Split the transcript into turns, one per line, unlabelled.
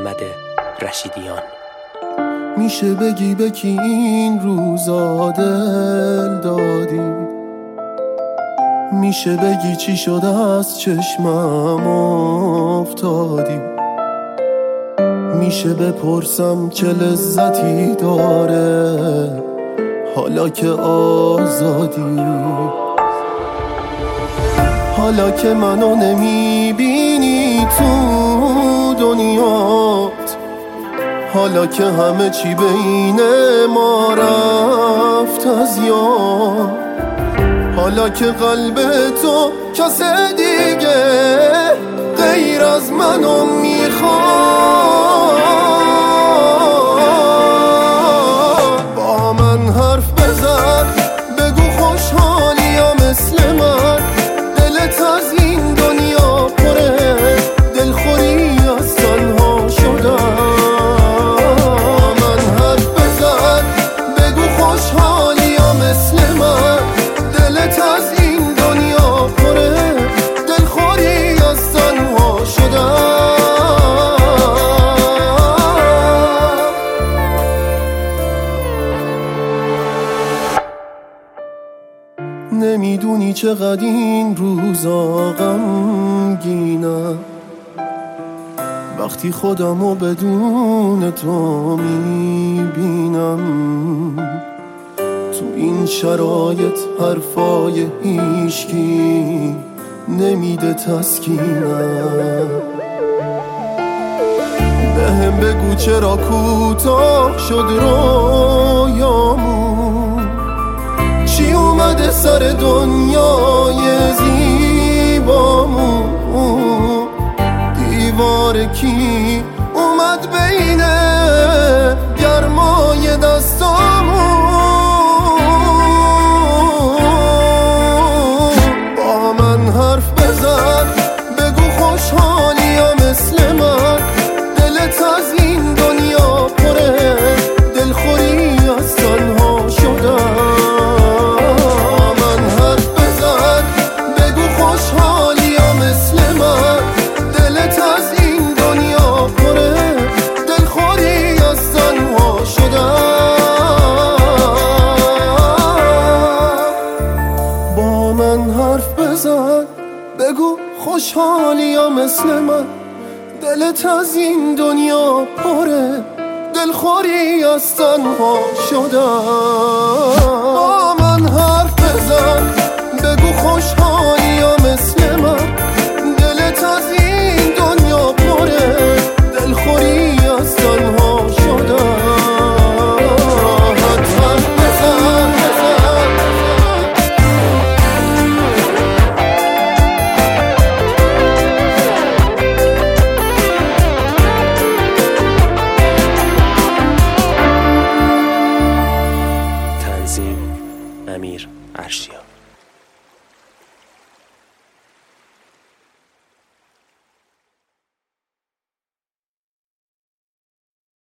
محمد رشیدیان.
میشه بگی به کی این روزا دل دادی؟ میشه بگی چی شد از چشمم افتادی؟ میشه بپرسم چه لذتی داره حالا که آزادی؟ حالا که منو نمیبینی تو دنیات، حالا که همه چی بین ما رفت از یاد، حالا که قلب تو کس دیگه غیر از منو میخواد، با من حرف بزن بگو خوشحالی یا مثل من، دلت از این دنیا پره دلخوری از تنها شدن. نمیدونی چقدر این روزا غمگینم، وقتی خودمو بدون تو میبینم. تو این شرایط حرفای هیچکی نمیده تسکینم. بهم بگو چرا کوتاه شد رویامون، چی اومده سر دنیای زیبامون، دیوار کی اومد بین گرمای دستامون. با من حرف بزن بگو خوشحالی یا مثل من، دلت از این دنیا پره دلخوری از تنها شدن. بگو خوشحالی یا مثل من، دلت از این دنیا پره دلخوری از تنها شدن. با من حرف بزن بگو خوشحالی